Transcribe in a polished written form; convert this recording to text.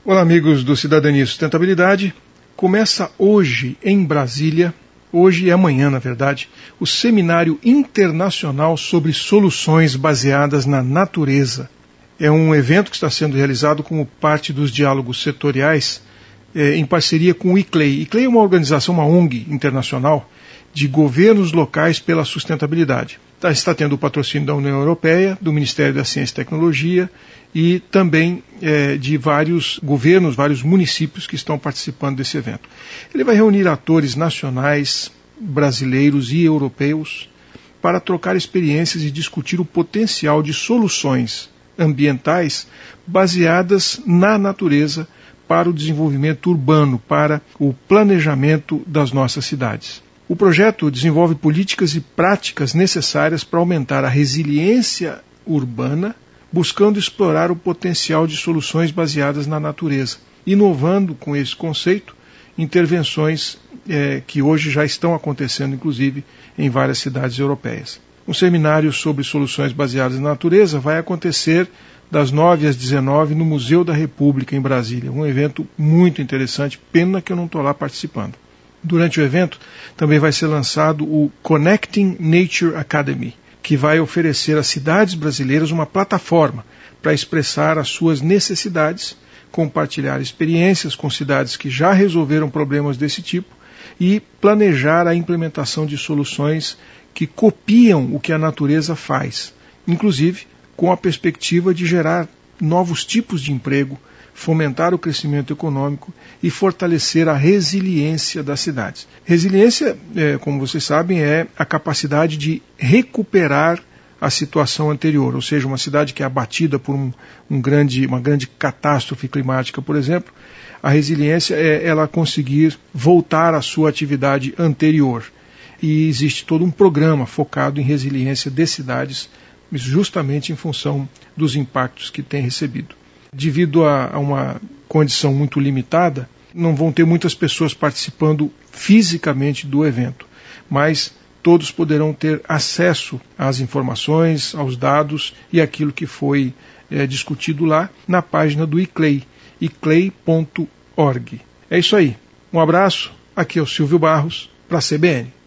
Olá, amigos do Cidadania e Sustentabilidade. Começa hoje em Brasília, hoje e amanhã, na verdade, o Seminário Internacional sobre Soluções Baseadas na Natureza. É um evento que está sendo realizado como parte dos diálogos setoriais em parceria com o ICLEI. O ICLEI é uma organização, uma ONG internacional de governos locais pela sustentabilidade. Está tendo o patrocínio da União Europeia, do Ministério da Ciência e Tecnologia e também de vários governos, vários municípios que estão participando desse evento. Ele vai reunir atores nacionais, brasileiros e europeus para trocar experiências e discutir o potencial de soluções ambientais baseadas na natureza para o desenvolvimento urbano, para o planejamento das nossas cidades. O projeto desenvolve políticas e práticas necessárias para aumentar a resiliência urbana, buscando explorar o potencial de soluções baseadas na natureza, inovando com esse conceito intervenções que hoje já estão acontecendo, inclusive, em várias cidades europeias. Um seminário sobre soluções baseadas na natureza vai acontecer das 9 às 19 no Museu da República, em Brasília. Um evento muito interessante, pena que eu não estou lá participando. Durante o evento, também vai ser lançado o Connecting Nature Academy, que vai oferecer às cidades brasileiras uma plataforma para expressar as suas necessidades, compartilhar experiências com cidades que já resolveram problemas desse tipo e planejar a implementação de soluções que copiam o que a natureza faz, inclusive com a perspectiva de gerar novos tipos de emprego, fomentar o crescimento econômico e fortalecer a resiliência das cidades. Resiliência, como vocês sabem, é a capacidade de recuperar a situação anterior, ou seja, uma cidade que é abatida por uma grande catástrofe climática, por exemplo, a resiliência é ela conseguir voltar à sua atividade anterior. E existe todo um programa focado em resiliência de cidades, justamente em função dos impactos que tem recebido. Devido a uma condição muito limitada, não vão ter muitas pessoas participando fisicamente do evento, mas todos poderão ter acesso às informações, aos dados e aquilo que foi discutido lá na página do ICLEI, iclei.org. É isso aí. Um abraço, aqui é o Silvio Barros, para a CBN.